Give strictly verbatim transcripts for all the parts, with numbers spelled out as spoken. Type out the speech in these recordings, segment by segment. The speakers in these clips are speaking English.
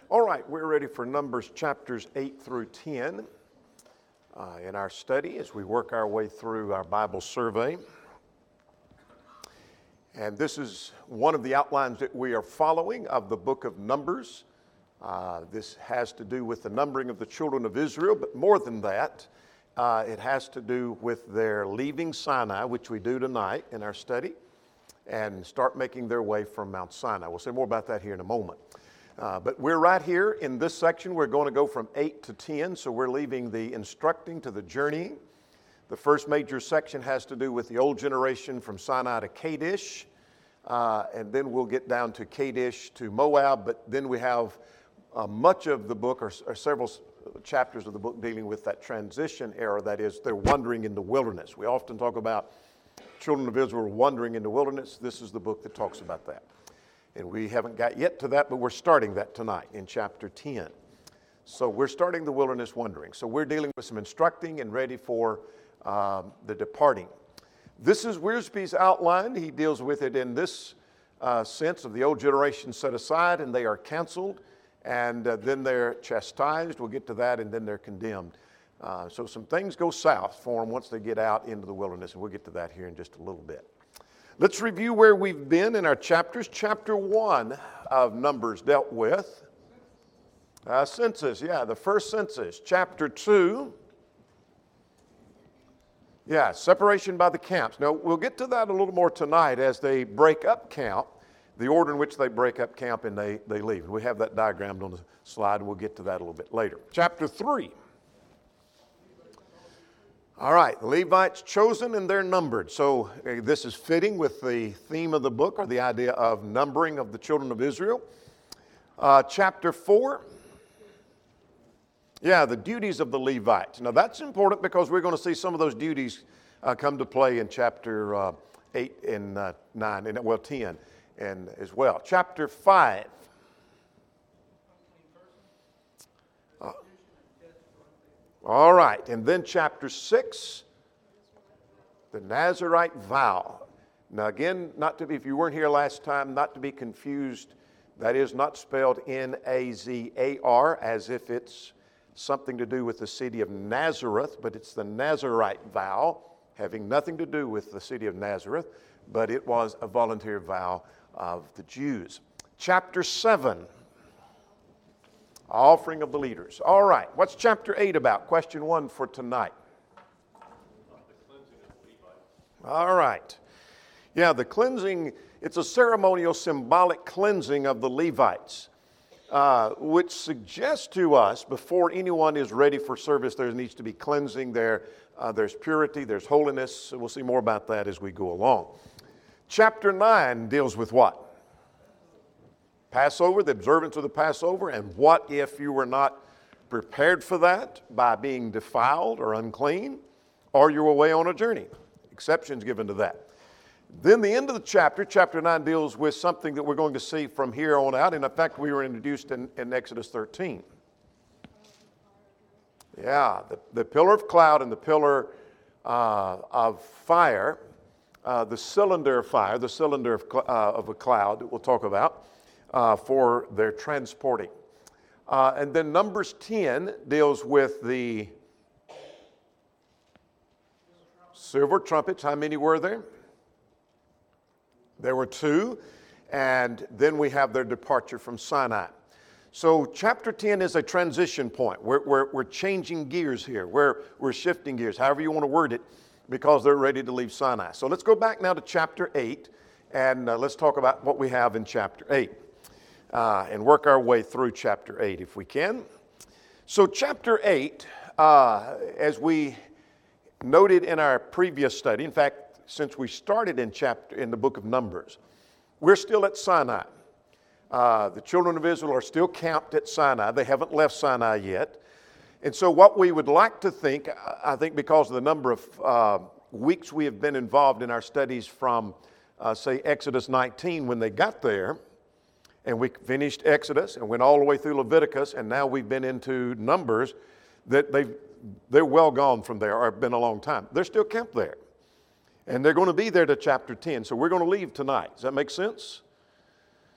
All right, we're ready for Numbers chapters eight through ten uh, in our study as we work our way through our Bible survey. And this is one of the outlines that we are following of the book of Numbers. Uh, this has to do with the numbering of the children of Israel, but more than that, uh, it has to do with their leaving Sinai, which we do tonight in our study, and start making their way from Mount Sinai. We'll say more about that here in a moment. Uh, but we're right here in this section. We're going to go from eight to ten, so we're leaving the instructing to the journeying. The first major section has to do with the old generation from Sinai to Kadesh, uh, and then we'll get down to Kadesh to Moab, but then we have uh, much of the book, or, or several chapters of the book dealing with that transition era, that is, they're wandering in the wilderness. We often talk about children of Israel wandering in the wilderness. This is the book that talks about that. And we haven't got yet to that, but we're starting that tonight in chapter ten. So we're starting the wilderness wandering. So we're dealing with some instructing and ready for um, the departing. This is Wiersbe's outline. He deals with it in this uh, sense of the old generation set aside and they are canceled, and uh, then they're chastised. We'll get to that, and then they're condemned. Uh, so some things go south for them once they get out into the wilderness, and we'll get to that here in just a little bit. Let's review where we've been in our chapters. Chapter one of Numbers dealt with uh, census. Yeah, the first census. Chapter two, yeah, separation by the camps. Now, we'll get to that a little more tonight as they break up camp, the order in which they break up camp and they, they leave. We have that diagrammed on the slide, and we'll get to that a little bit later. Chapter three. All right, the Levites chosen and they're numbered. So uh, this is fitting with the theme of the book, or the idea of numbering of the children of Israel. Uh, chapter four, yeah, the duties of the Levites. Now that's important because we're going to see some of those duties uh, come to play in chapter uh, eight and uh, nine, and well, ten and as well. Chapter five. Uh, All right, and then chapter six, the Nazirite vow. Now again, not to be, if you weren't here last time, not to be confused, that is not spelled N A Z A R as if it's something to do with the city of Nazareth, but it's the Nazirite vow, having nothing to do with the city of Nazareth, but it was a voluntary vow of the Jews. Chapter seven. Offering of the leaders. All right, what's chapter eight about? Question one for tonight. All right. Yeah, the cleansing, it's a ceremonial, symbolic cleansing of the Levites, uh, which suggests to us before anyone is ready for service, there needs to be cleansing, there, uh, there's purity, there's holiness. We'll see more about that as we go along. Chapter nine deals with what? Passover, the observance of the Passover, and what if you were not prepared for that by being defiled or unclean, or you were away on a journey. Exceptions given to that. Then the end of the chapter, chapter nine, deals with something that we're going to see from here on out, and in fact we were introduced in, in Exodus thirteen. Yeah, the, the pillar of cloud and the pillar uh, of fire, uh, the cylinder of fire, the cylinder of, cl- uh, of a cloud that we'll talk about, Uh, for their transporting. Uh, and then Numbers ten deals with the silver trumpets. How many were there? There were two. And then we have their departure from Sinai. So chapter ten is a transition point. We're, we're, we're changing gears here. We're, we're shifting gears, however you want to word it, because they're ready to leave Sinai. So let's go back now to chapter eight, and uh, let's talk about what we have in chapter eight. Uh, and work our way through chapter eight if we can. So chapter eight, uh, as we noted in our previous study, in fact, since we started in chapter in the book of Numbers, we're still at Sinai. Uh, the children of Israel are still camped at Sinai. They haven't left Sinai yet. And so what we would like to think, I think because of the number of uh, weeks we have been involved in our studies from, uh, say, Exodus nineteen when they got there, and we finished Exodus and went all the way through Leviticus, and now we've been into Numbers, that they've, they're well gone from there, or been a long time. They're still camped there. And they're going to be there to chapter ten, so we're going to leave tonight. Does that make sense?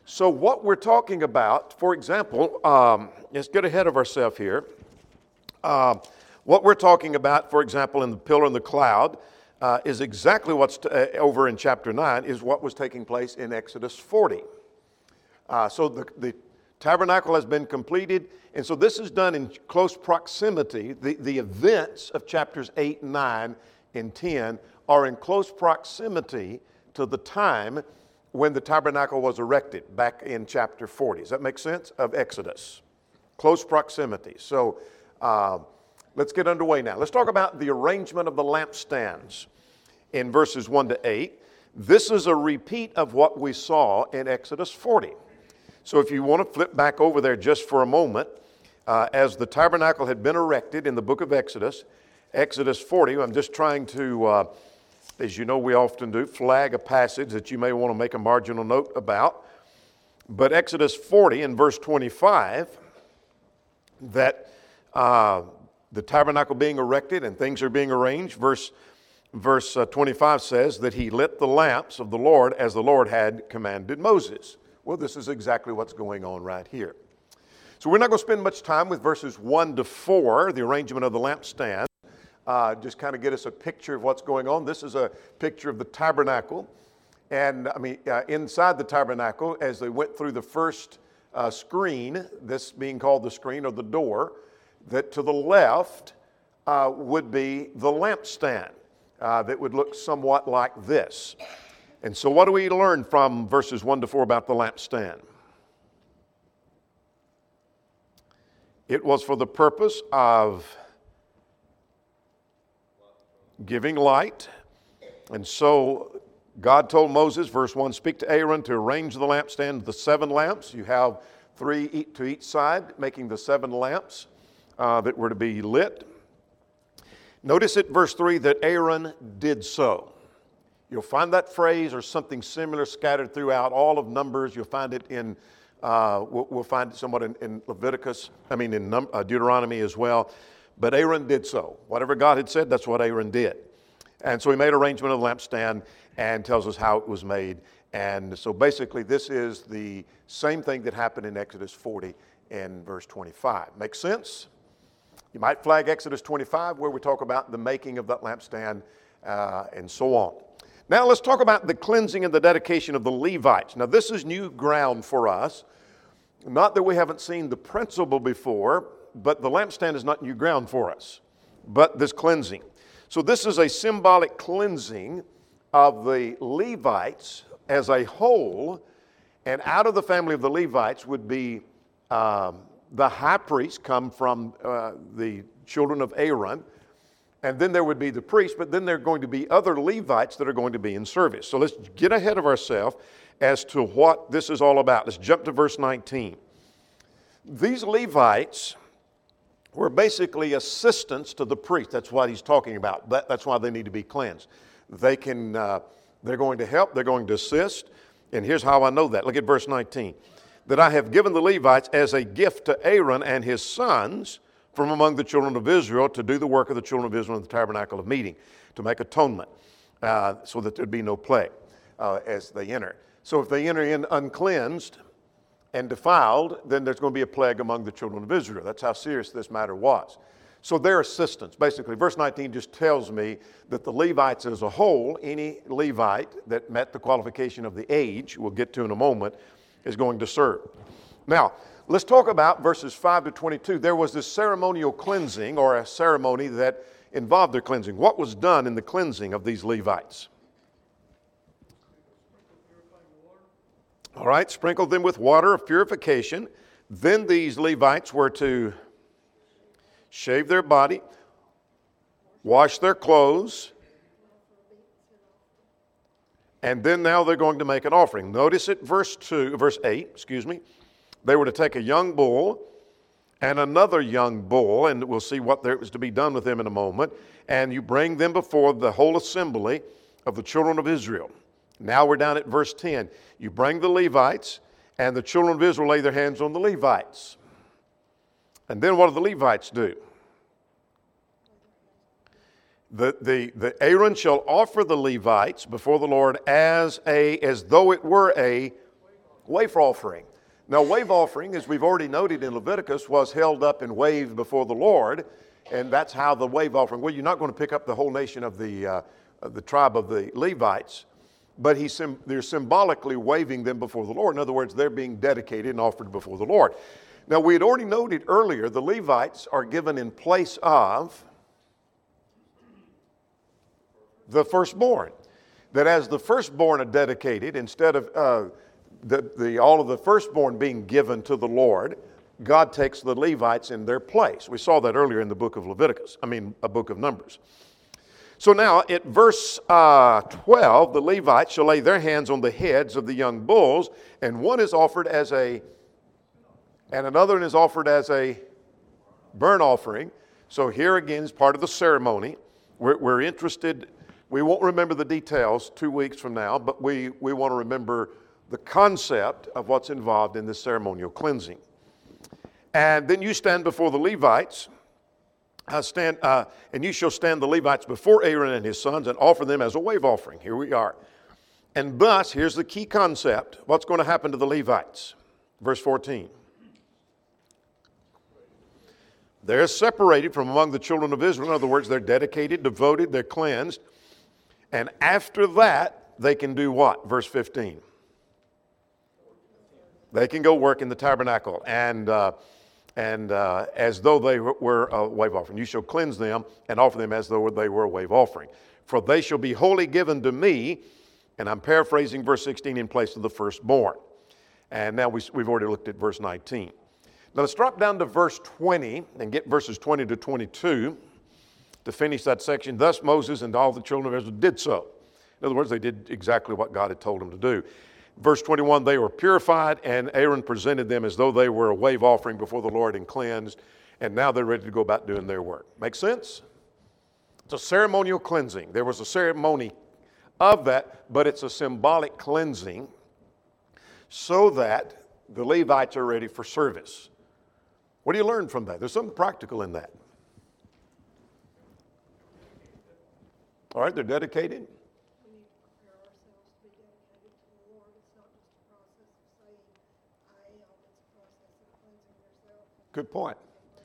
So what we're talking about, for example, um, let's get ahead of ourselves here. Uh, what we're talking about, for example, in the pillar and the cloud, uh, is exactly what's t- uh, over in chapter nine, is what was taking place in Exodus forty. Uh, so the, the tabernacle has been completed, and so this is done in close proximity. The, the events of chapters eight, nine, and ten are in close proximity to the time when the tabernacle was erected back in chapter forty. Does that make sense? Of Exodus. Close proximity. So uh, let's get underway now. Let's talk about the arrangement of the lampstands in verses one to eight. This is a repeat of what we saw in Exodus forty. So if you want to flip back over there just for a moment, uh, as the tabernacle had been erected in the book of Exodus, Exodus forty, I'm just trying to, uh, as you know we often do, flag a passage that you may want to make a marginal note about. But Exodus forty in verse twenty-five, that uh, the tabernacle being erected and things are being arranged, verse, verse uh, twenty-five says that he lit the lamps of the Lord as the Lord had commanded Moses. Well, this is exactly what's going on right here. So we're not going to spend much time with verses one to four, the arrangement of the lampstand. Uh, just kind of get us a picture of what's going on. This is a picture of the tabernacle. And I mean, uh, inside the tabernacle, as they went through the first uh, screen, this being called the screen or the door, that to the left uh, would be the lampstand uh, that would look somewhat like this. And so what do we learn from verses one to four about the lampstand? It was for the purpose of giving light. And so God told Moses, verse one, speak to Aaron to arrange the lampstand, the seven lamps. You have three to each side, making the seven lamps uh, that were to be lit. Notice at verse three that Aaron did so. You'll find that phrase or something similar scattered throughout all of Numbers. You'll find it in, uh, we'll, we'll find it somewhat in, in Leviticus, I mean in Num- uh, Deuteronomy as well. But Aaron did so. Whatever God had said, that's what Aaron did. And so he made arrangement of the lampstand and tells us how it was made. And so basically this is the same thing that happened in Exodus forty and verse twenty-five. Make sense? You might flag Exodus twenty-five where we talk about the making of that lampstand uh, and so on. Now let's talk about the cleansing and the dedication of the Levites. Now this is new ground for us. Not that we haven't seen the principle before, but the lampstand is not new ground for us, but this cleansing. So this is a symbolic cleansing of the Levites as a whole, and out of the family of the Levites would be um, the high priest come from uh, the children of Aaron, and then there would be the priest, but then there are going to be other Levites that are going to be in service. So let's get ahead of ourselves as to what this is all about. Let's jump to verse nineteen. These Levites were basically assistants to the priest. That's what he's talking about. That, that's why they need to be cleansed. They can, uh, they're going to help, they're going to assist. And here's how I know that. Look at verse nineteen. That I have given the Levites as a gift to Aaron and his sons from among the children of Israel to do the work of the children of Israel in the tabernacle of meeting, to make atonement, uh, so that there'd be no plague uh, as they enter. So if they enter in uncleansed and defiled, then there's going to be a plague among the children of Israel. That's how serious this matter was. So their assistants, basically, verse nineteen just tells me that the Levites as a whole, any Levite that met the qualification of the age, we'll get to in a moment, is going to serve. Now, let's talk about verses five to twenty-two. There was this ceremonial cleansing, or a ceremony that involved their cleansing. What was done in the cleansing of these Levites? All right, sprinkled them with water of purification. Then these Levites were to shave their body, wash their clothes, and then now they're going to make an offering. Notice it, verse two, verse eight, excuse me. They were to take a young bull and another young bull, and we'll see what there was to be done with them in a moment, and you bring them before the whole assembly of the children of Israel. Now we're down at verse ten. You bring the Levites, and the children of Israel lay their hands on the Levites. And then what do the Levites do? The, the, the Aaron shall offer the Levites before the Lord as a as though it were a Wave offering. Now, wave offering, as we've already noted in Leviticus, was held up and waved before the Lord, and that's how the wave offering. Well, you're not going to pick up the whole nation of the uh, of the tribe of the Levites, but he's they're symbolically waving them before the Lord. In other words, they're being dedicated and offered before the Lord. Now, we had already noted earlier the Levites are given in place of the firstborn. That as the firstborn are dedicated, instead of uh, the, the, all of the firstborn being given to the Lord, God takes the Levites in their place. We saw that earlier in the book of Leviticus, I mean, a book of Numbers. So now at verse uh, twelve, the Levites shall lay their hands on the heads of the young bulls, and one is offered as a, and another one is offered as a burnt offering. So here again is part of the ceremony. We're, we're interested, we won't remember the details two weeks from now, but we, we want to remember the concept of what's involved in this ceremonial cleansing. And then you stand before the Levites, uh, stand, uh, and you shall stand the Levites before Aaron and his sons and offer them as a wave offering. Here we are. And thus, here's the key concept. What's going to happen to the Levites? Verse fourteen. They're separated from among the children of Israel. In other words, they're dedicated, devoted, they're cleansed. And after that, they can do what? Verse fifteen. They can go work in the tabernacle and uh, and uh, as though they were a wave offering. You shall cleanse them and offer them as though they were a wave offering. For they shall be wholly given to me, and I'm paraphrasing verse sixteen, in place of the firstborn. And now we, we've already looked at verse nineteen. Now let's drop down to verse twenty and get verses twenty to twenty-two to finish that section. Thus Moses and all the children of Israel did so. In other words, they did exactly what God had told them to do. Verse twenty-one, they were purified, and Aaron presented them as though they were a wave offering before the Lord and cleansed, and now they're ready to go about doing their work. Make sense? It's a ceremonial cleansing. There was a ceremony of that, but it's a symbolic cleansing so that the Levites are ready for service. What do you learn from that? There's something practical in that. All right, they're dedicated. Good point.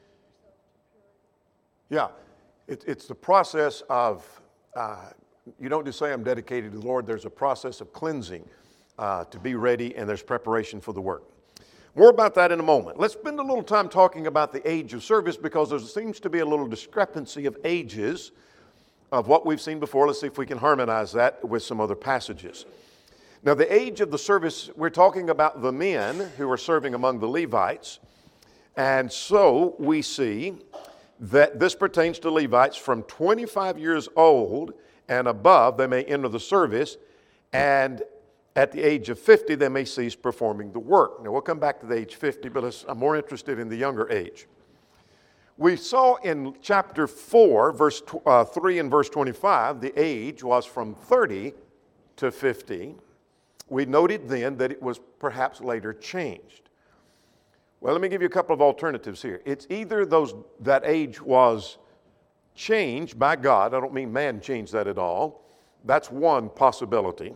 Yeah, it, it's the process of, uh, you don't just say I'm dedicated to the Lord. There's a process of cleansing uh, to be ready, and there's preparation for the work. More about that in a moment. Let's spend a little time talking about the age of service, because there seems to be a little discrepancy of ages of what we've seen before. Let's see if we can harmonize that with some other passages. Now, the age of the service, we're talking about the men who are serving among the Levites. And so we see that this pertains to Levites from twenty-five years old and above. They may enter the service, and at the age of fifty, they may cease performing the work. Now, we'll come back to the age fifty, but I'm more interested in the younger age. We saw in chapter four, verse uh, three and verse twenty-five, the age was from thirty to fifty. We noted then that it was perhaps later changed. Well, let me give you a couple of alternatives here. It's either those that age was changed by God. I don't mean man changed that at all. That's one possibility.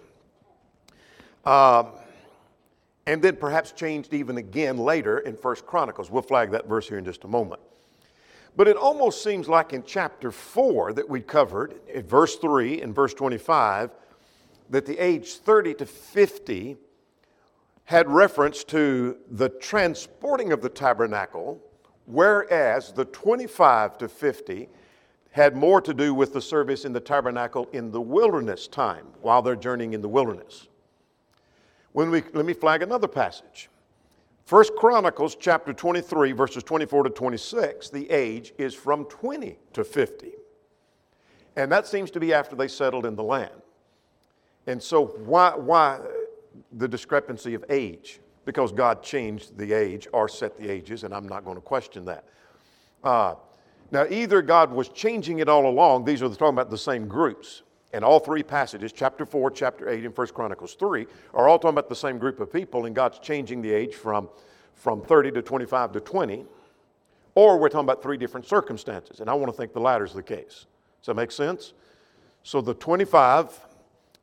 Um, and then perhaps changed even again later in First Chronicles. We'll flag that verse here in just a moment. But it almost seems like in chapter four that we covered, in verse three and verse twenty-five, that the age thirty to fifty had reference to the transporting of the tabernacle, whereas the twenty-five to fifty had more to do with the service in the tabernacle in the wilderness time, while they're journeying in the wilderness. When we, let me flag another passage. First Chronicles chapter twenty-three, verses twenty-four to twenty-six, the age is from twenty to fifty. And that seems to be after they settled in the land. And so why, why the discrepancy of age? Because God changed the age or set the ages, and I'm not going to question that. Uh, now, either God was changing it all along. These are talking about the same groups. And all three passages, chapter four, chapter eight, and First Chronicles three, are all talking about the same group of people, and God's changing the age from, from thirty to twenty-five to twenty. Or we're talking about three different circumstances, and I want to think the latter is the case. Does that make sense? So the twenty-five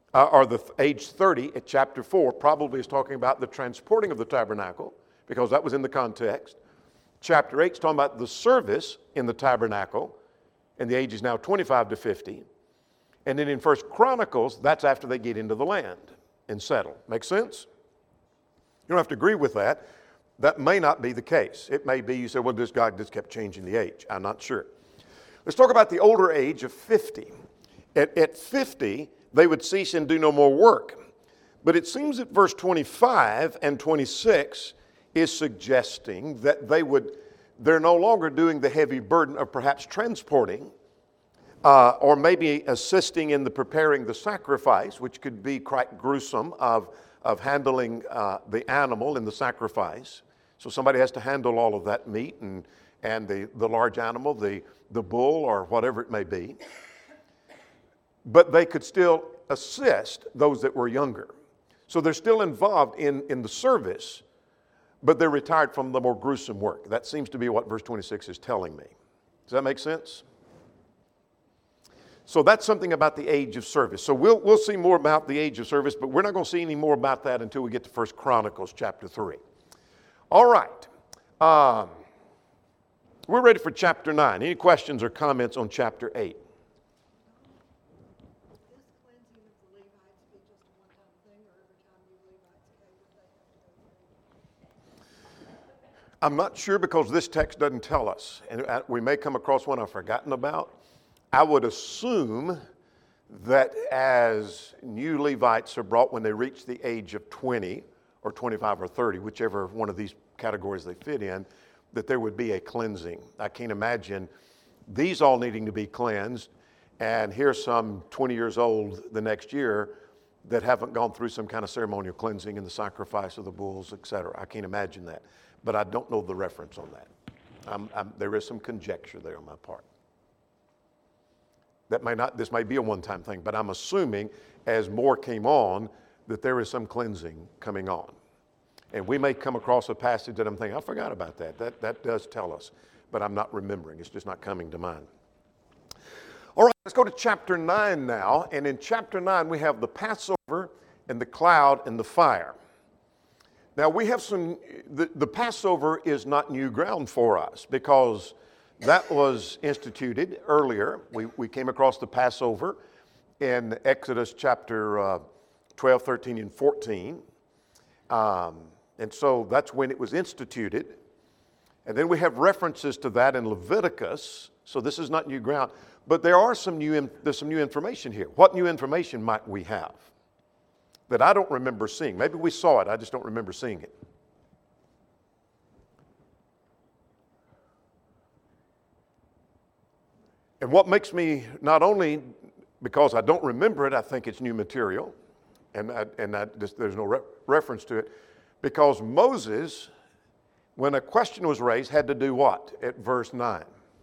uh, or the th- age thirty at chapter four probably is talking about the transporting of the tabernacle, because that was in the context. Chapter eight is talking about the service in the tabernacle, and the age is now twenty-five to fifty. And then in First Chronicles, that's after they get into the land and settle. Make sense? You don't have to agree with that. That may not be the case. It may be you say, well, this God just kept changing the age. I'm not sure. Let's talk about the older age of fifty. At, at fifty, they would cease and do no more work. But it seems that verse twenty-five and twenty-six is suggesting that they would, they're no longer doing the heavy burden of perhaps transporting uh, or maybe assisting in the preparing the sacrifice, which could be quite gruesome, of, of handling uh, the animal in the sacrifice. So somebody has to handle all of that meat and, and the, the large animal, the, the bull or whatever it may be. But they could still assist those that were younger. So they're still involved in, in the service, but they're retired from the more gruesome work. That seems to be what verse twenty-six is telling me. Does that make sense? So that's something about the age of service. So we'll, we'll see more about the age of service, but we're not going to see any more about that until we get to First Chronicles chapter three. All right. Um, we're ready for chapter nine. Any questions or comments on chapter eight? I'm not sure because this text doesn't tell us, and we may come across one I've forgotten about. I would assume that as new Levites are brought when they reach the age of twenty or twenty-five or thirty, whichever one of these categories they fit in, that there would be a cleansing. I can't imagine these all needing to be cleansed, and here's some twenty years old the next year that haven't gone through some kind of ceremonial cleansing in the sacrifice of the bulls, et cetera. I can't imagine that. But I don't know the reference on that. I'm, I'm, there is some conjecture there on my part. That may not, this may be a one-time thing, but I'm assuming as more came on that there is some cleansing coming on. And we may come across a passage that I'm thinking, I forgot about that. That, that does tell us, but I'm not remembering. It's just not coming to mind. All right, let's go to chapter nine now. And in chapter nine, we have the Passover and the cloud and the fire. Now, we have some, the, the Passover is not new ground for us because that was instituted earlier. We, we came across the Passover in Exodus chapter uh, twelve, thirteen, and fourteen. Um, and so that's when it was instituted. And then we have references to that in Leviticus. So this is not new ground. But there are some new, there's some new information here. What new information might we have that I don't remember seeing? Maybe we saw it, I just don't remember seeing it. And what makes me, not only because I don't remember it, I think it's new material, and, I, and I just, there's no re- reference to it, because Moses, when a question was raised, had to do what at verse nine?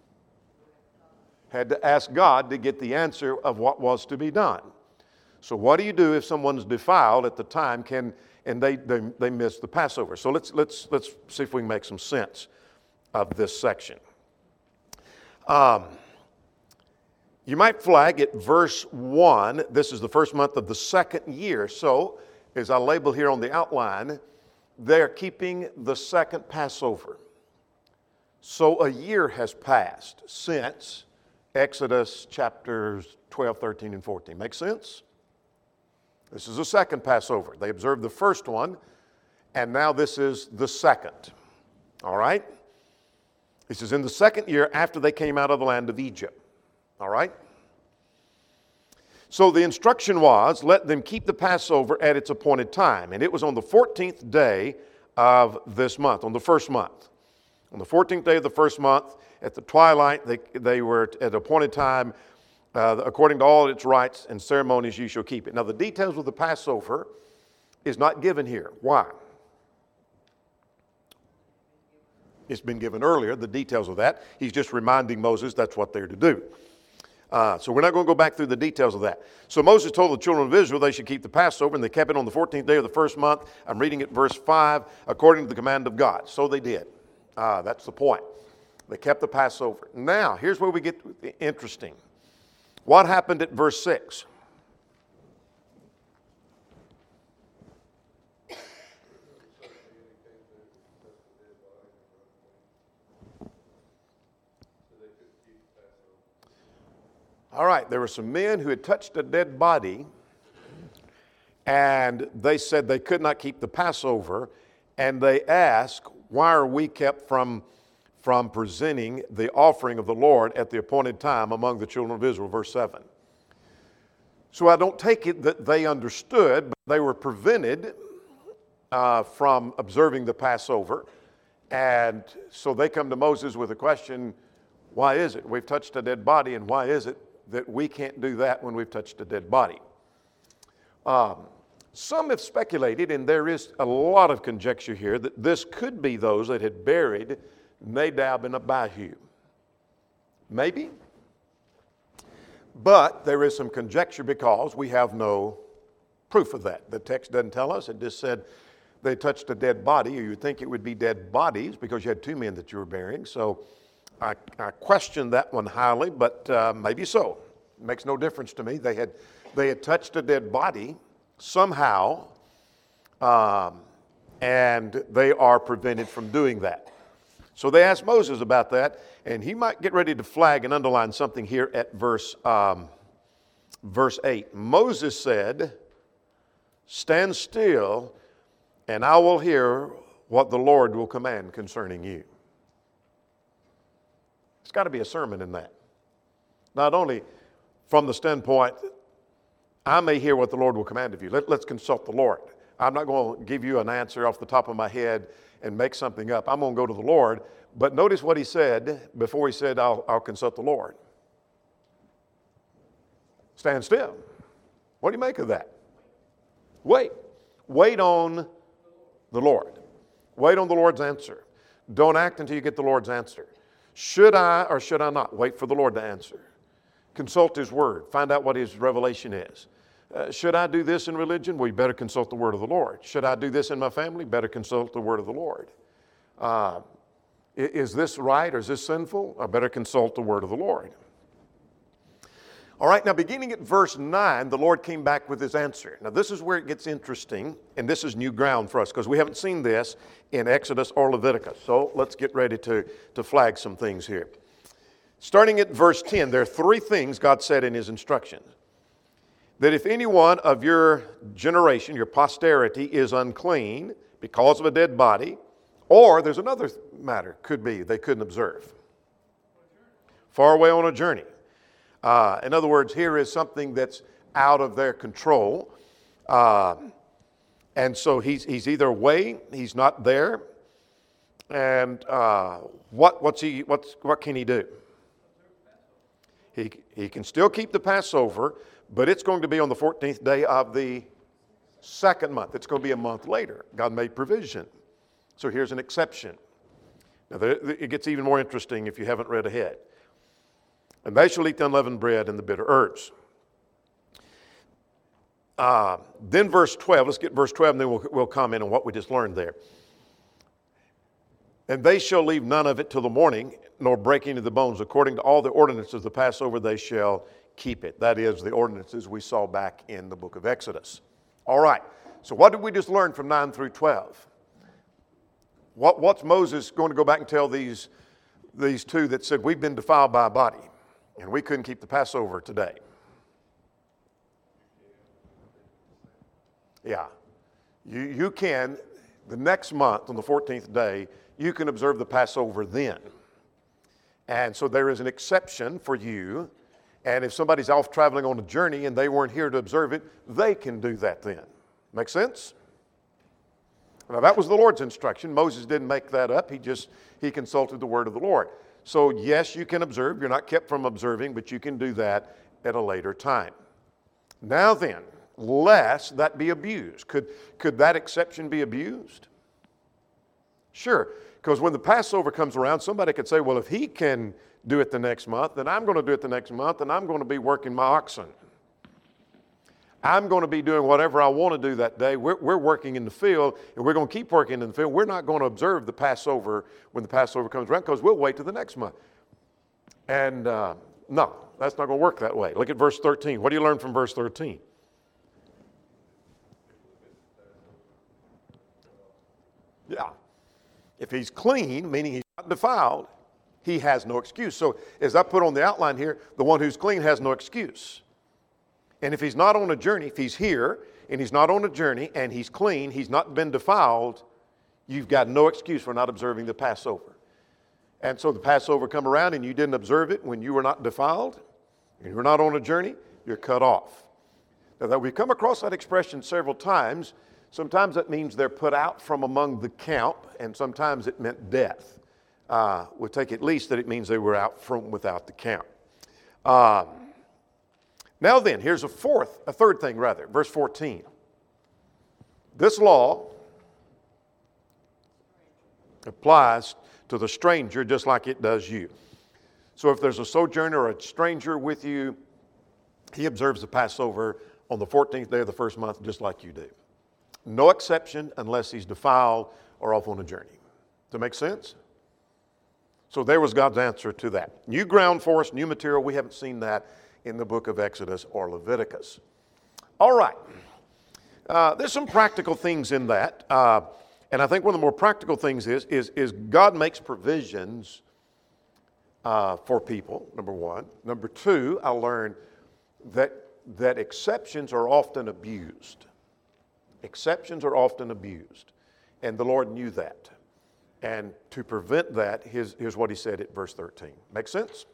Had to ask God to get the answer of what was to be done. So what do you do if someone's defiled at the time can and they, they, they miss the Passover? So let's, let's, let's see if we can make some sense of this section. Um, you might flag at verse one, this is the first month of the second year. So as I label here on the outline, they're keeping the second Passover. So a year has passed since Exodus chapters twelve, thirteen, and fourteen. Make sense? This is the second Passover. They observed the first one, and now this is the second. All right? This is in the second year after they came out of the land of Egypt. All right? So the instruction was, let them keep the Passover at its appointed time. And it was on the fourteenth day of this month, on the first month. On the fourteenth day of the first month, at the twilight, they, they were at the appointed time. Uh, according to all its rites and ceremonies, you shall keep it. Now, the details of the Passover is not given here. Why? It's been given earlier, the details of that. He's just reminding Moses that's what they're to do. Uh, so we're not going to go back through the details of that. So Moses told the children of Israel they should keep the Passover, and they kept it on the fourteenth day of the first month. I'm reading it verse five, according to the command of God. So they did. Uh, that's the point. They kept the Passover. Now, here's where we get interesting. What happened at verse six? All right, there were some men who had touched a dead body, and they said they could not keep the Passover, and they asked, why are we kept from, from presenting the offering of the Lord at the appointed time among the children of Israel, verse seven. So I don't take it that they understood, but they were prevented uh, from observing the Passover. And so they come to Moses with a question, why is it we've touched a dead body, and why is it that we can't do that when we've touched a dead body? Um, some have speculated, and there is a lot of conjecture here, that this could be those that had buried Nadab and Abihu. Maybe. But there is some conjecture because we have no proof of that. The text doesn't tell us. It just said they touched a dead body, or you'd think it would be dead bodies because you had two men that you were burying. So I, I question that one highly, but uh, maybe so. It makes no difference to me. They had, they had touched a dead body somehow, um, and they are prevented from doing that. So they asked Moses about that, and he might get ready to flag and underline something here at verse, um, verse eight. Moses said, stand still, and I will hear what the Lord will command concerning you. There's got to be a sermon in that. Not only from the standpoint, I may hear what the Lord will command of you. Let, let's consult the Lord. I'm not going to give you an answer off the top of my head and make something up. I'm going to go to the Lord. But notice what he said before he said, I'll, I'll consult the Lord. Stand still. What do you make of that? Wait. Wait on the Lord. Wait on the Lord's answer. Don't act until you get the Lord's answer. Should I or should I not? Wait for the Lord to answer. Consult His Word. Find out what His revelation is. Uh, should I do this in religion? Well, you better consult the Word of the Lord. Should I do this in my family? Better consult the Word of the Lord. Uh, is this right or is this sinful? I better consult the Word of the Lord. All right, now beginning at verse nine, the Lord came back with His answer. Now this is where it gets interesting, and this is new ground for us because we haven't seen this in Exodus or Leviticus. So let's get ready to, to flag some things here. Starting at verse ten, there are three things God said in His instructions. That if anyone of your generation, your posterity, is unclean because of a dead body, or there's another matter, could be they couldn't observe. Far away on a journey. Uh, in other words, here is something that's out of their control. Uh, and so he's, he's either away, he's not there, and uh, what, what's he, what's, what can he do? He, he can still keep the Passover, but it's going to be on the fourteenth day of the second month. It's going to be a month later. God made provision. So here's an exception. Now, there, it gets even more interesting if you haven't read ahead. And they shall eat the unleavened bread and the bitter herbs. Uh, then verse twelve, let's get verse twelve and then we'll, we'll comment on what we just learned there. And they shall leave none of it till the morning, nor break any of the bones. According to all the ordinances of the Passover, they shall keep it. That is the ordinances we saw back in the book of Exodus. All right, so what did we just learn from nine through twelve? What, what's Moses going to go back and tell these, these two that said, we've been defiled by a body, and we couldn't keep the Passover today? Yeah, you, you can, the next month on the fourteenth day, you can observe the Passover then. And so there is an exception for you. And if somebody's off traveling on a journey and they weren't here to observe it, they can do that then. Make sense? Now that was the Lord's instruction. Moses didn't make that up. He just, he consulted the word of the Lord. So yes, you can observe. You're not kept from observing, but you can do that at a later time. Now then, lest that be abused. Could, could that exception be abused? Sure, because when the Passover comes around, somebody could say, well, if he can do it the next month, then I'm going to do it the next month, and I'm going to be working my oxen. I'm going to be doing whatever I want to do that day. We're, we're working in the field, and we're going to keep working in the field. We're not going to observe the Passover when the Passover comes around because we'll wait till the next month. And uh, no, that's not going to work that way. Look at verse thirteen. What do you learn from verse thirteen? Yeah. If he's clean, meaning he's not defiled, he has no excuse. So as I put on the outline here, the one who's clean has no excuse. And if he's not on a journey, if he's here and he's not on a journey and he's clean, he's not been defiled, you've got no excuse for not observing the Passover. And so the Passover come around and you didn't observe it when you were not defiled, and you're not on a journey, you're cut off. Now that we've come across that expression several times, sometimes that means they're put out from among the camp, and sometimes it meant death. Uh, we'll take at least that it means they were out from without the camp. Um, now then, here's a fourth, a third thing rather, verse fourteen. This law applies to the stranger just like it does you. So if there's a sojourner or a stranger with you, he observes the Passover on the fourteenth day of the first month just like you do. No exception unless he's defiled or off on a journey. Does that make sense? So there was God's answer to that. New ground for us, new material. We haven't seen that in the book of Exodus or Leviticus. All right. Uh, there's some practical things in that. Uh, and I think one of the more practical things is, is, is God makes provisions uh, for people, number one. Number two, I learned that, that exceptions are often abused. Exceptions are often abused. And the Lord knew that. And to prevent that, here's, here's what he said at verse thirteen. Make sense?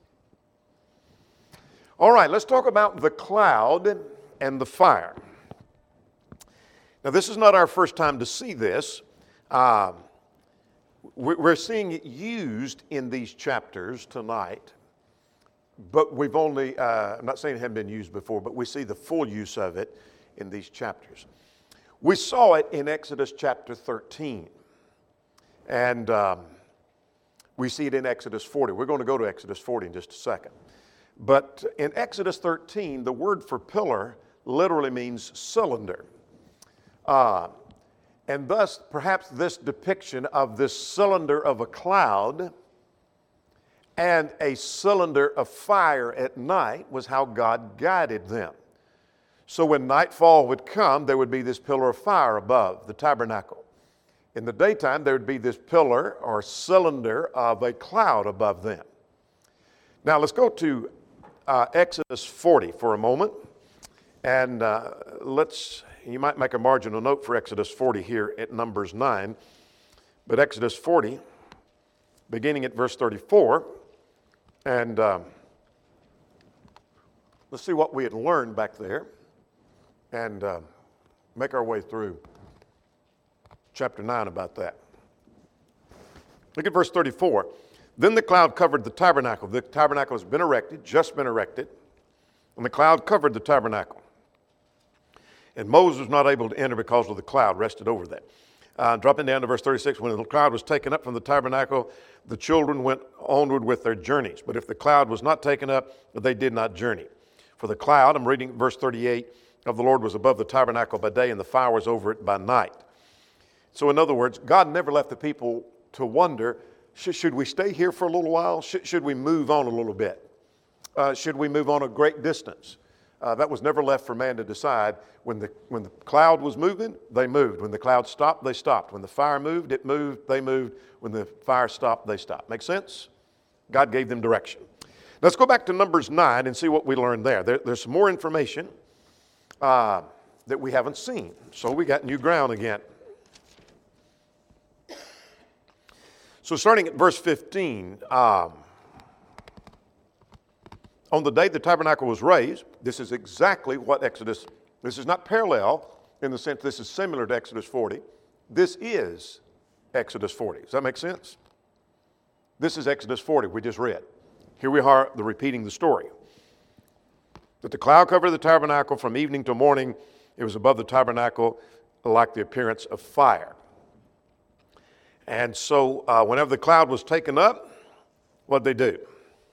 All right, let's talk about the cloud and the fire. Now, this is not our first time to see this. Uh, we're seeing it used in these chapters tonight, but we've only, uh, I'm not saying it hadn't been used before, but we see the full use of it in these chapters. We saw it in Exodus chapter thirteen. And um, we see it in Exodus forty. We're going to go to Exodus forty in just a second. But in Exodus thirteen, the word for pillar literally means cylinder. Uh, and thus, perhaps this depiction of this cylinder of a cloud and a cylinder of fire at night was how God guided them. So when nightfall would come, there would be this pillar of fire above the tabernacle. In the daytime, there would be this pillar or cylinder of a cloud above them. Now, let's go to uh, Exodus forty for a moment. And uh, let's, you might make a marginal note for Exodus forty here at Numbers nine. But Exodus forty, beginning at verse thirty-four. And um, let's see what we had learned back there. And uh, make our way through chapter nine about that. Look at verse thirty-four. Then the cloud covered the tabernacle. The tabernacle has been erected, just been erected, and the cloud covered the tabernacle. And Moses was not able to enter because of the cloud rested over that. Uh, dropping down to verse thirty-six, when the cloud was taken up from the tabernacle, the children went onward with their journeys. But if the cloud was not taken up, they did not journey. For the cloud, I'm reading verse thirty-eight, of the Lord was above the tabernacle by day, and the fire was over it by night. So in other words, God never left the people to wonder, should, should we stay here for a little while? Should, should we move on a little bit? Uh, should we move on a great distance? Uh, that was never left for man to decide. When the, when the cloud was moving, they moved. When the cloud stopped, they stopped. When the fire moved, it moved, they moved. When the fire stopped, they stopped. Make sense? God gave them direction. Let's go back to Numbers nine and see what we learned there. there there's some more information uh, that we haven't seen. So we got new ground again. So starting at verse fifteen, um, on the day the tabernacle was raised, this is exactly what Exodus, this is not parallel in the sense this is similar to Exodus forty. This is Exodus forty. Does that make sense? This is Exodus forty we just read. Here we are, the repeating the story. That the cloud covered the tabernacle from evening to morning. It was above the tabernacle like the appearance of fire. And so uh, whenever the cloud was taken up, what'd they do?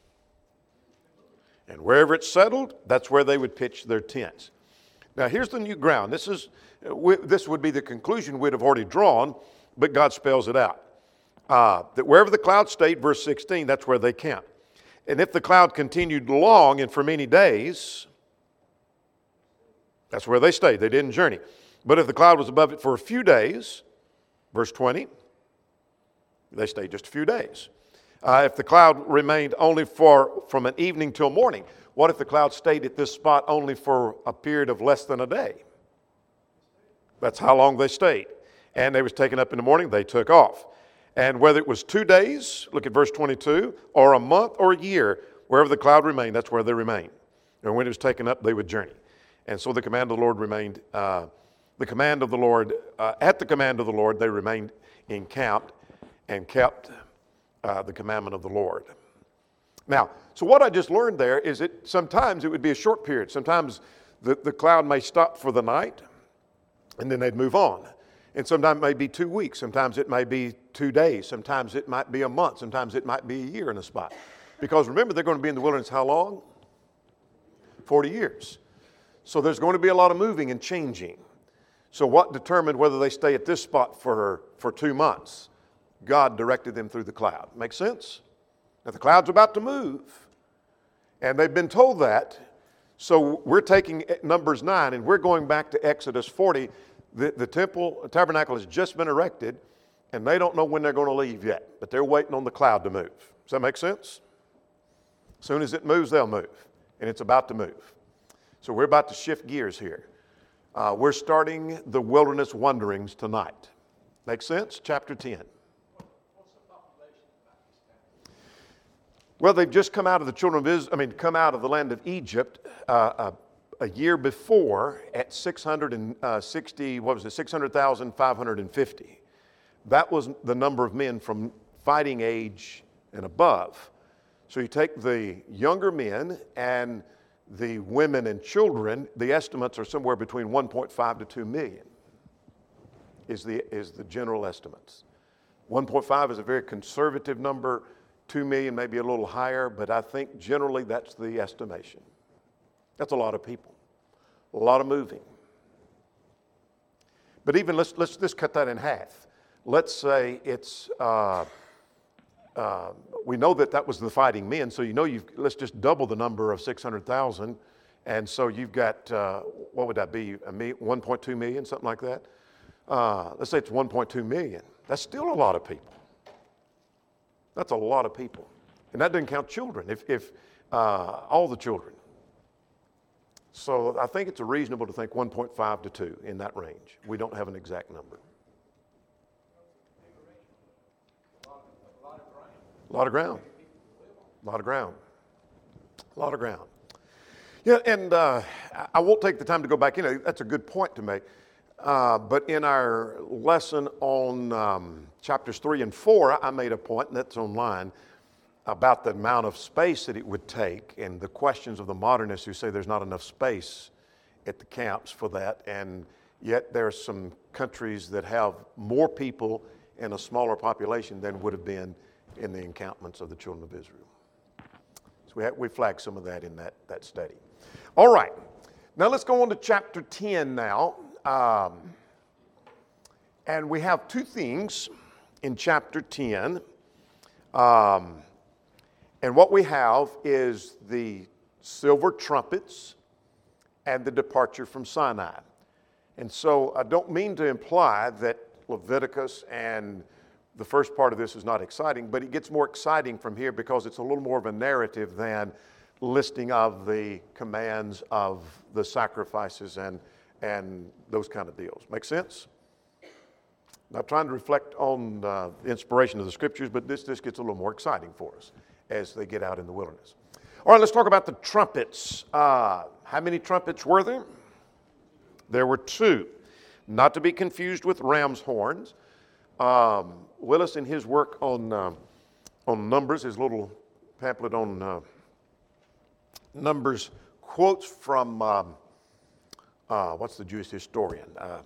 And wherever it settled, that's where they would pitch their tents. Now here's the new ground. This is this would be the conclusion we'd have already drawn, but God spells it out. Uh, that wherever the cloud stayed, verse sixteen, that's where they camped. And if the cloud continued long and for many days, that's where they stayed. They didn't journey. But if the cloud was above it for a few days, verse twenty, they stayed just a few days. Uh, if the cloud remained only for from an evening till morning, what if the cloud stayed at this spot only for a period of less than a day? That's how long they stayed. And they was taken up in the morning, they took off. And whether it was two days, look at verse twenty-two, or a month or a year, wherever the cloud remained, that's where they remained. And when it was taken up, they would journey. And so the command of the Lord remained, uh, the command of the Lord, uh, at the command of the Lord, they remained encamped and kept uh, the commandment of the Lord. Now, so what I just learned there is that sometimes it would be a short period. Sometimes the, the cloud may stop for the night, and then they'd move on. And sometimes it may be two weeks. Sometimes it may be two days. Sometimes it might be a month. Sometimes it might be a year in a spot. Because remember, they're going to be in the wilderness how long? forty years. So there's going to be a lot of moving and changing. So what determined whether they stay at this spot for, for two months? God directed them through the cloud. Make sense? Now the cloud's about to move. And they've been told that. So we're taking Numbers nine and we're going back to Exodus forty. The, the temple, the tabernacle has just been erected and they don't know when they're going to leave yet. But they're waiting on the cloud to move. Does that make sense? As soon as it moves, they'll move. And it's about to move. So we're about to shift gears here. Uh, we're starting the wilderness wanderings tonight. Make sense? Chapter ten. Well, they've just come out of the children of Israel, I mean, come out of the land of Egypt uh, a, a year before at six hundred sixty, what was it, six hundred thousand five hundred fifty. That was the number of men from fighting age and above. So you take the younger men and the women and children, the estimates are somewhere between one point five to two million is the, is the general estimates. one point five is a very conservative number. two million may be a little higher, but I think generally that's the estimation. That's a lot of people, a lot of moving. But even let's, let's just cut that in half. Let's say it's, uh, uh, we know that that was the fighting men, so you know you've, let's just double the number of six hundred thousand. And so you've got, uh, what would that be, one point two million, something like that? Uh, let's say it's one point two million. That's still a lot of people. That's a lot of people. And that doesn't count children, if, if uh, all the children. So I think it's reasonable to think one point five to two in that range. We don't have an exact number. A lot of ground. A lot of ground. A lot of ground. Yeah, and uh, I won't take the time to go back in. That's a good point to make. Uh, but in our lesson on um, chapters three and four, I made a point, and that's online, about the amount of space that it would take and the questions of the modernists who say there's not enough space at the camps for that. And yet there are some countries that have more people and a smaller population than would have been in the encampments of the children of Israel. So we, have, we flagged some of that in that, that study. All right. Now let's go on to chapter ten now. Um, and we have two things in chapter ten. Um, and what we have is the silver trumpets and the departure from Sinai. And so I don't mean to imply that Leviticus and the first part of this is not exciting, but it gets more exciting from here because it's a little more of a narrative than listing of the commands of the sacrifices and and those kind of deals. Make sense? Not trying to reflect on uh, the inspiration of the scriptures, but this, this gets a little more exciting for us as they get out in the wilderness. All right, let's talk about the trumpets. Uh, how many trumpets were there? There were two. Not to be confused with ram's horns. Um, Willis, in his work on, uh, on Numbers, his little pamphlet on uh, Numbers, quotes from... Um, Uh, what's the Jewish historian? Uh,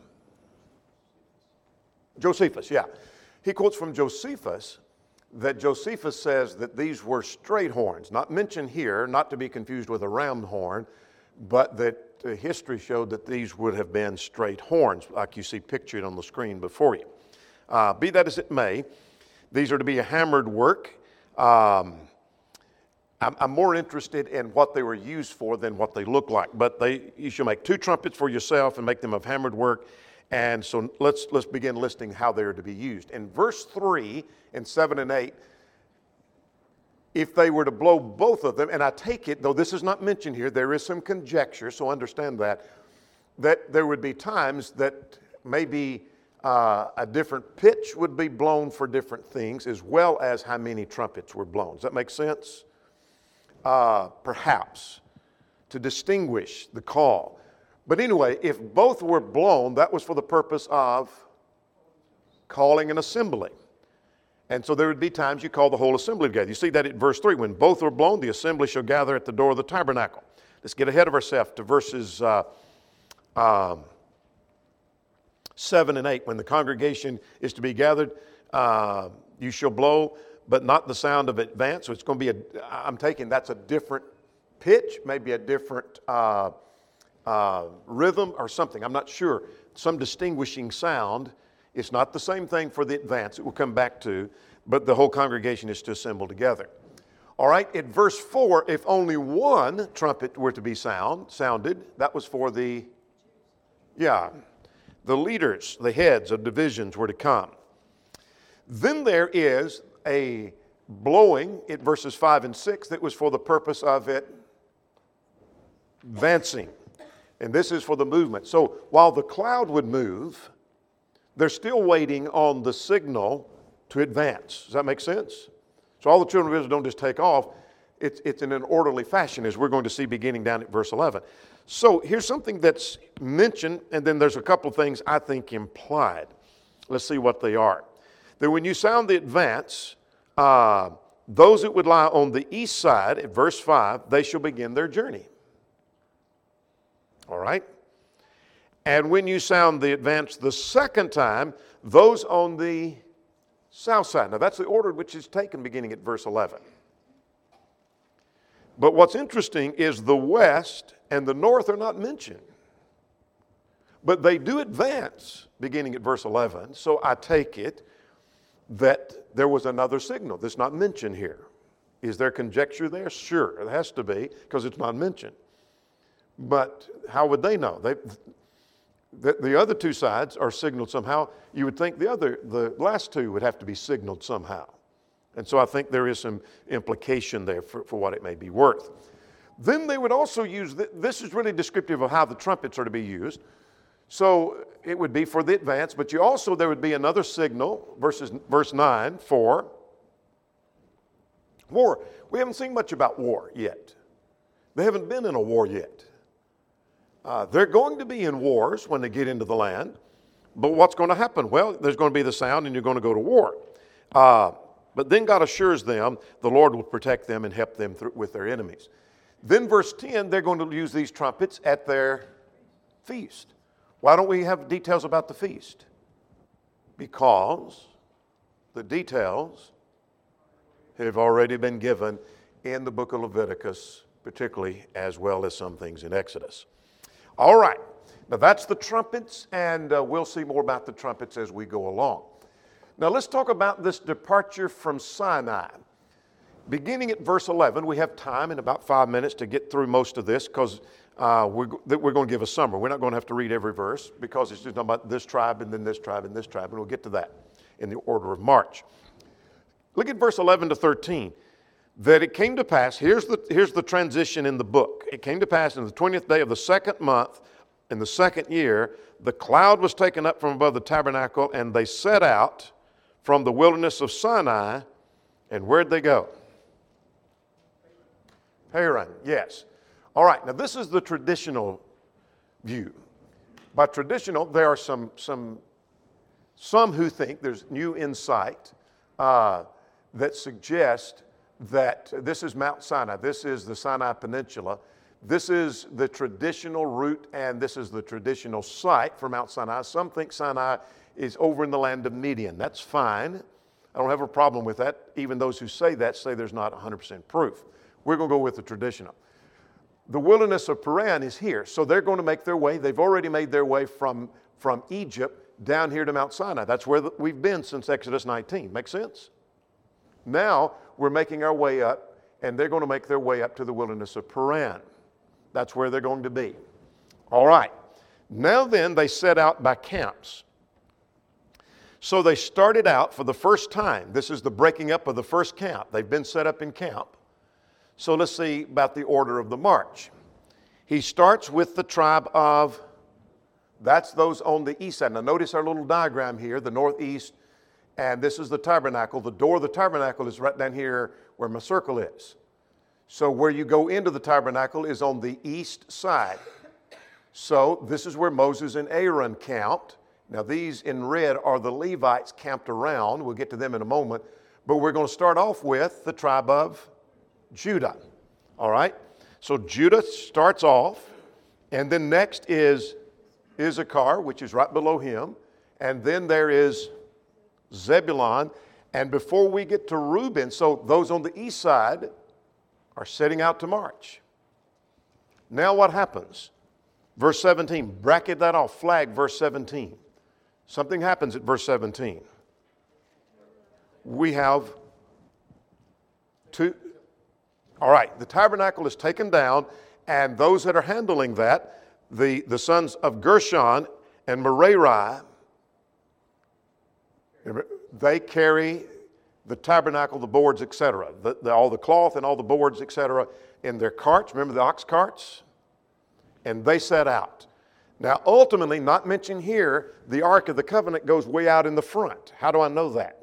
Josephus, yeah. He quotes from Josephus that Josephus says that these were straight horns, not mentioned here, not to be confused with a ram horn, but that uh, history showed that these would have been straight horns, like you see pictured on the screen before you. Uh, be that as it may, these are to be a hammered work. Um, I'm, I'm more interested in what they were used for than what they look like. But they, you should make two trumpets for yourself and make them of hammered work. And so let's, let's begin listing how they are to be used. In verse three and seven and eight, if they were to blow both of them, and I take it, though this is not mentioned here, there is some conjecture, so understand that, that there would be times that maybe uh, a different pitch would be blown for different things, as well as how many trumpets were blown. Does that make sense? Uh, perhaps, to distinguish the call. But anyway, if both were blown, that was for the purpose of calling an assembly. And so there would be times you call the whole assembly together. You see that at verse three. When both are blown, the assembly shall gather at the door of the tabernacle. Let's get ahead of ourselves to verses uh, um, seven and eight. When the congregation is to be gathered, uh, you shall blow, but not the sound of advance. So it's going to be a, I'm taking that's a different pitch, maybe a different uh, uh, rhythm or something. I'm not sure. Some distinguishing sound. It's not the same thing for the advance. It will come back to, but the whole congregation is to assemble together. All right, at verse four, if only one trumpet were to be sound, sounded, that was for the, yeah, the leaders, the heads of divisions were to come. Then there is a blowing at verses five and six that was for the purpose of it advancing. And this is for the movement. So while the cloud would move, they're still waiting on the signal to advance. Does that make sense? So all the children of Israel don't just take off. It's, it's in an orderly fashion, as we're going to see beginning down at verse eleven. So here's something that's mentioned, and then there's a couple of things I think implied. Let's see what they are. That when you sound the advance, uh, those that would lie on the east side, at verse five, they shall begin their journey. All right? And when you sound the advance the second time, those on the south side. Now that's the order which is taken beginning at verse eleven. But what's interesting is the west and the north are not mentioned. But they do advance beginning at verse eleven. So I take it that there was another signal that's not mentioned here. Is there conjecture there? Sure, it has to be because it's not mentioned. But how would they know? They... The, the other two sides are signaled somehow. You would think the other, the last two would have to be signaled somehow. And so I think there is some implication there for, for what it may be worth. Then they would also use, the, this is really descriptive of how the trumpets are to be used. So it would be for the advance, but you also, there would be another signal, verses, verse nine, for war. We haven't seen much about war yet. They haven't been in a war yet. Uh, they're going to be in wars when they get into the land. But what's going to happen? Well, there's going to be the sound and you're going to go to war. Uh, but then God assures them the Lord will protect them and help them through, with their enemies. Then verse ten, they're going to use these trumpets at their feast. Why don't we have details about the feast? Because the details have already been given in the book of Leviticus, particularly as well as some things in Exodus. All right, now that's the trumpets, and uh, we'll see more about the trumpets as we go along. Now let's talk about this departure from Sinai. Beginning at verse eleven, we have time in about five minutes to get through most of this because uh, we're, we're going to give a summary. We're not going to have to read every verse because it's just talking about this tribe and then this tribe and this tribe, and we'll get to that in the order of march. Look at verse eleven to thirteen. That it came to pass, here's the, here's the transition in the book. It came to pass in the twentieth day of the second month, in the second year, the cloud was taken up from above the tabernacle, and they set out from the wilderness of Sinai. And where'd they go? Haran, yes. All right, now this is the traditional view. By traditional, there are some, some, some who think there's new insight uh, that suggest that this is Mount Sinai, this is the Sinai Peninsula, this is the traditional route, and this is the traditional site for Mount Sinai. Some think Sinai is over in the land of Midian. That's fine. I don't have a problem with that. Even those who say that say there's not one hundred percent proof. We're going to go with the traditional. The wilderness of Paran is here, so they're going to make their way. They've already made their way from, from Egypt down here to Mount Sinai. That's where we've been since Exodus nineteen. Make sense? Now we're making our way up, and they're going to make their way up to the wilderness of Paran. That's where they're going to be. All right. Now then, they set out by camps. So they started out for the first time. This is the breaking up of the first camp. They've been set up in camp. So let's see about the order of the march. He starts with the tribe of, that's those on the east side. Now notice our little diagram here, the northeast, and this is the tabernacle. The door of the tabernacle is right down here where my circle is. So where you go into the tabernacle is on the east side. So this is where Moses and Aaron camped. Now these in red are the Levites camped around. We'll get to them in a moment. But we're going to start off with the tribe of Judah. All right? So Judah starts off, and then next is Issachar, which is right below him. And then there is Zebulun. And before we get to Reuben, so those on the east side are setting out to march. Now what happens? Verse seventeen, bracket that off, flag verse seventeen. Something happens at verse seventeen. We have two, all right, the tabernacle is taken down, and those that are handling that, the, the sons of Gershon and Merari, they carry the tabernacle, the boards, et cetera, the, the, all the cloth and all the boards, et cetera, in their carts. Remember the ox carts? And they set out. Now, ultimately, not mentioned here, the Ark of the Covenant goes way out in the front. How do I know that?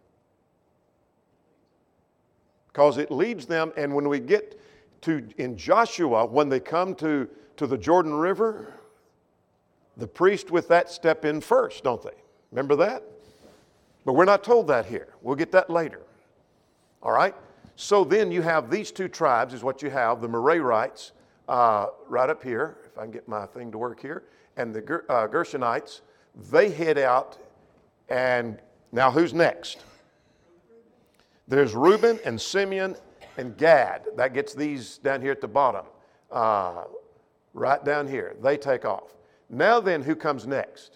Because it leads them, and when we get to, in Joshua, when they come to, to the Jordan River, the priest with that step in first, don't they? Remember that? But we're not told that here. We'll get that later. All right? So then you have these two tribes is what you have, the Merarites, uh, right up here, if I can get my thing to work here, and the Ger- uh, Gershonites. They head out, and now who's next? There's Reuben and Simeon and Gad. That gets these down here at the bottom, uh, right down here. They take off. Now then, who comes next?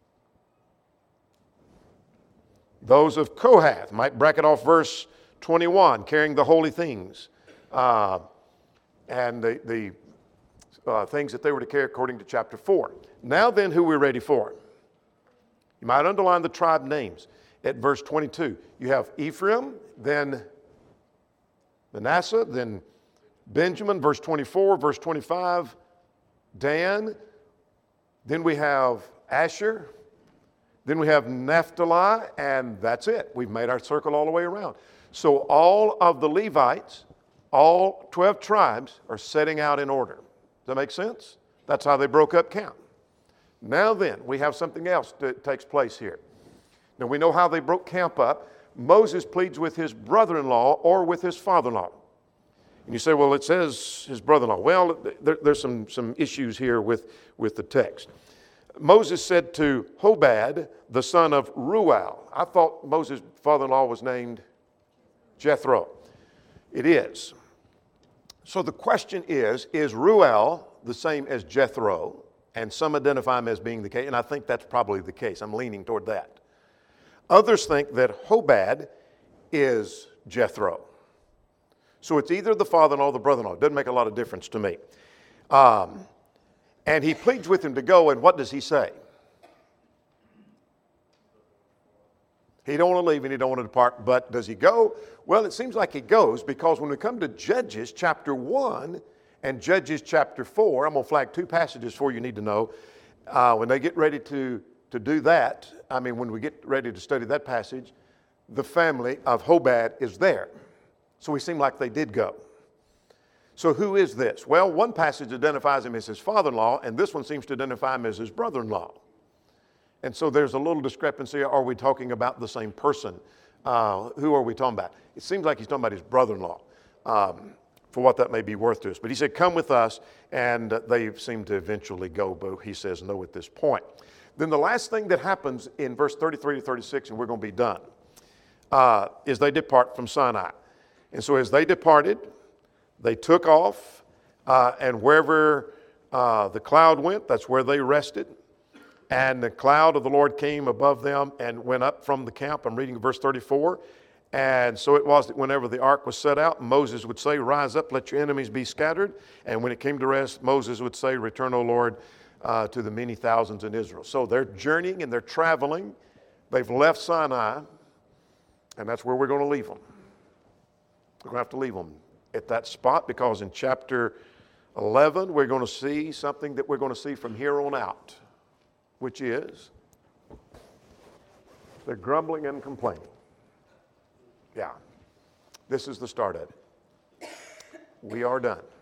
Those of Kohath, might bracket off verse twenty-one, carrying the holy things, uh, and the, the uh, things that they were to carry according to chapter four. Now then, who we're ready for? You might underline the tribe names. At verse twenty-two, you have Ephraim, then Manasseh, then Benjamin, verse twenty-four, verse twenty-five, Dan, then we have Asher, then we have Naphtali, and that's it. We've made our circle all the way around. So all of the Levites, all twelve tribes are setting out in order. Does that make sense? That's how they broke up camp. Now then, we have something else that takes place here. Now we know how they broke camp up. Moses pleads with his brother-in-law or with his father-in-law. And you say, well, it says his brother-in-law. Well, there, there's some, some issues here with, with the text. Moses said to Hobab, the son of Ruel. I thought Moses' father-in-law was named Jethro. It is. So the question is, is Ruel the same as Jethro? And some identify him as being the case, and I think that's probably the case. I'm leaning toward that. Others think that Hobab is Jethro. So it's either the father-in-law or the brother-in-law. It doesn't make a lot of difference to me. Um, and he pleads with him to go, and what does he say? He don't want to leave and he don't want to depart, but does he go? Well, it seems like he goes, because when we come to Judges chapter one and Judges chapter four, I'm going to flag two passages for you need to know. Uh, when they get ready to, to do that, I mean, when we get ready to study that passage, the family of Hobab is there. So we seem like they did go. So who is this? Well, one passage identifies him as his father-in-law, and this one seems to identify him as his brother-in-law. And so there's a little discrepancy. Are we talking about the same person? Uh, who are we talking about? It seems like he's talking about his brother-in-law, um, for what that may be worth to us. But he said, come with us, and they seem to eventually go, but he says no at this point. Then the last thing that happens in verse thirty-three to thirty-six, and we're going to be done, uh, is they depart from Sinai. And so as they departed, they took off, uh, and wherever uh, the cloud went, that's where they rested. And the cloud of the Lord came above them and went up from the camp. I'm reading verse thirty-four. And so it was that whenever the ark was set out, Moses would say, rise up, let your enemies be scattered. And when it came to rest, Moses would say, return, O Lord, uh, to the many thousands in Israel. So they're journeying and they're traveling They've left Sinai, and that's where we're going to leave them. We're going to have to leave them at that spot, because in chapter eleven, we're going to see something that we're going to see from here on out, which is they're grumbling and complaining. Yeah, this is the start of it. We are done.